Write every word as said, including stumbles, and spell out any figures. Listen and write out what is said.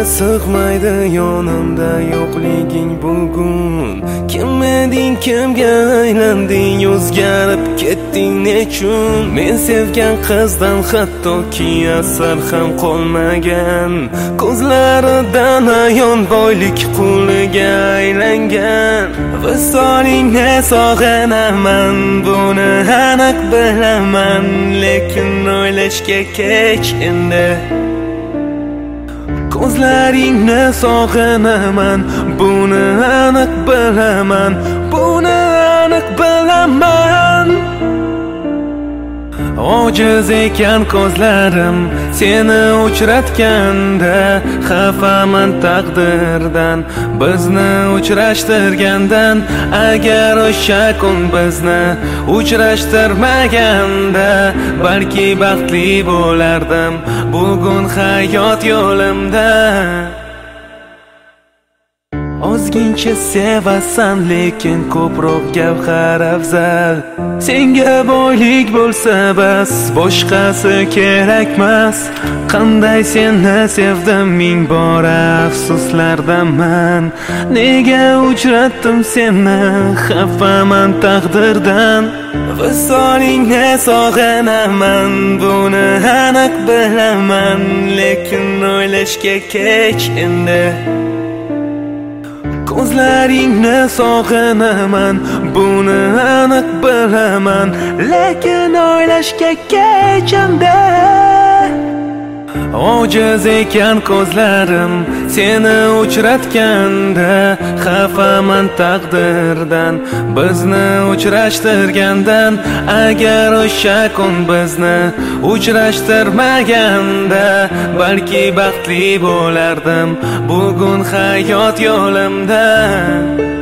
sig'maydi yonimda yo'qliging bugun. Kim eding, kimga aylanding, o'zgarib ketding nechun? Men sevgan qizdan hattoki asar ham qolmagan, ko'zlaridan ayon boylik quliga aylangan. Visolingni sog'inaman, buni aniq bilaman, lekin o'ylashga kech endi. Ko'zlaringni sog'inaman, buni aniq bilaman, buni aniq bilaman. Ojiz ekan ko'zlarim seni uchratganda, xafaman taqdirdan bizni uchrashtirgandan. Agar o'sha kun bizni uchrashtirmaganda, balki baxtli bo'lardim bugun hayot yo'limda. Ozgincha sevasan, lekin ko'proq gavhar afzal. Senga boylik bo'lsa bas, boshqasi kerakmas. Qanday seni sevdim, ming bora afsuslardaman. Nega uchratdim seni, xafaman taqdirdan. Visolingni sog'inaman, buni aniq bilaman, lekin o'ylashga kech endi. Ko'zlaringni sog'inaman, buni aniq bilaman, lekin o'ylashga kech endi. Ojiz ekan ko'zlarim seni uchratganda, xafaman taqdirdan bizni uchrashtirgandan. Agar o'sha kun bizni uchrashtirmaganda, balki baxtli bo'lardim bugun hayot yo'limda.